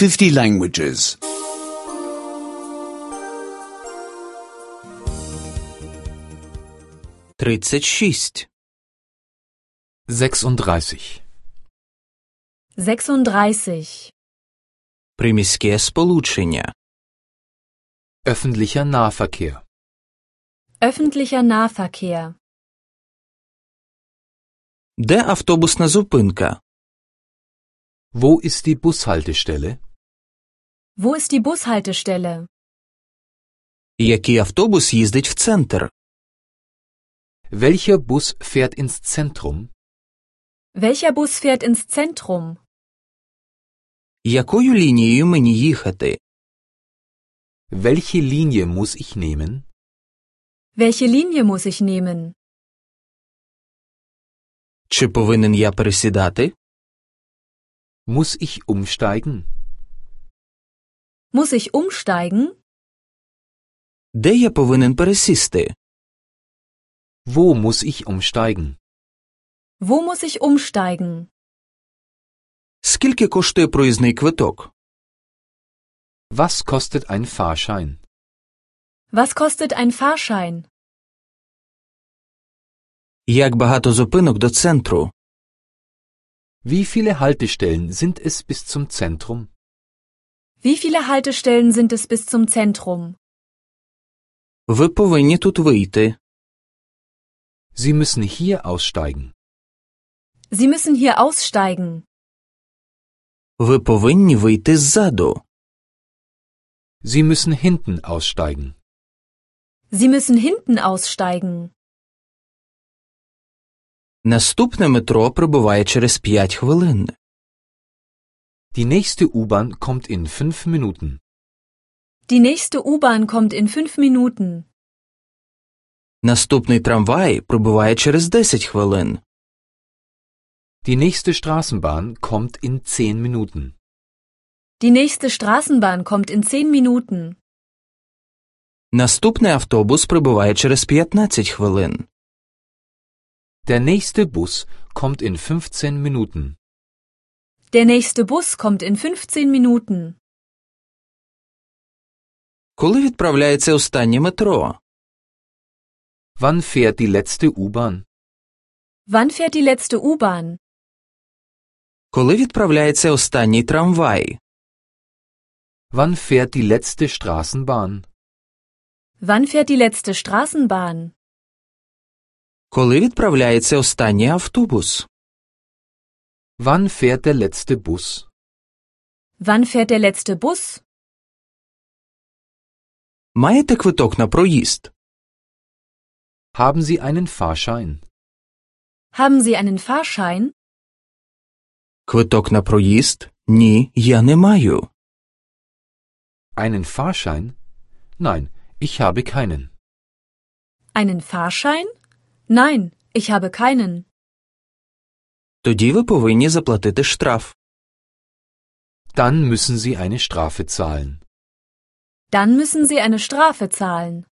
50 languages. 36. 36. 36. Приміське сполучення. Öffentlicher Nahverkehr. Öffentlicher Nahverkehr. Де автобусна зупинка? Wo ist die Bushaltestelle? Wo ist die Bushaltestelle? Який автобус їздить в центр? Welcher Bus fährt ins Zentrum? Welcher Bus fährt ins Zentrum? Якою лінією мені їхати? Welche Linie muss ich nehmen? Welche Linie muss ich nehmen? Чи повинен я пересідати? Muss ich umsteigen? Muss ich umsteigen? Де я повинен пересісти? Wo muss ich umsteigen? Wo muss ich umsteigen? Скільки коштує проїзний квиток? Was kostet ein Fahrschein? Was kostet ein Fahrschein? Як багато зупинок до центру? Wie viele Haltestellen sind es bis zum Zentrum? Wie viele Haltestellen sind es bis zum Zentrum? Ви повинні тут вийти. Sie müssen hier aussteigen. Sie müssen hier aussteigen. Ви повинні вийти ззаду. Sie müssen hinten aussteigen. Sie müssen hinten aussteigen. Наступне метро прибуває через 5 хвилин. Die nächste U-Bahn kommt in 5 Minuten. Die nächste U-Bahn kommt in 5 Minuten. Наступний трамвай прибуває через 10 хвилин. Die nächste Straßenbahn kommt in 10 Minuten. Die nächste Straßenbahn kommt in 10 Minuten. Наступний автобус прибуває через 15 хвилин. Der nächste Bus kommt in 15 Minuten. Der nächste Bus kommt in 15 Minuten. Коли відправляється останнє метро? Wann fährt die letzte U-Bahn? Wann fährt die letzte U-Bahn? Коли відправляється останній трамвай? Wann fährt die letzte Straßenbahn? Wann fährt die letzte Straßenbahn? Коли відправляється останній автобус? Wann fährt der letzte Bus? Wann fährt der letzte Bus? Маєте квиток на проїзд? Haben Sie einen Fahrschein? Haben Sie einen Fahrschein? Квиток на проїзд? Ні, я не маю. Einen Fahrschein? Nein, ich habe keinen. Einen Fahrschein? Nein, ich habe keinen. Тоді ви повинні заплатити штраф. Dann müssen Sie eine Strafe zahlen. Dann müssen Sie eine Strafe zahlen.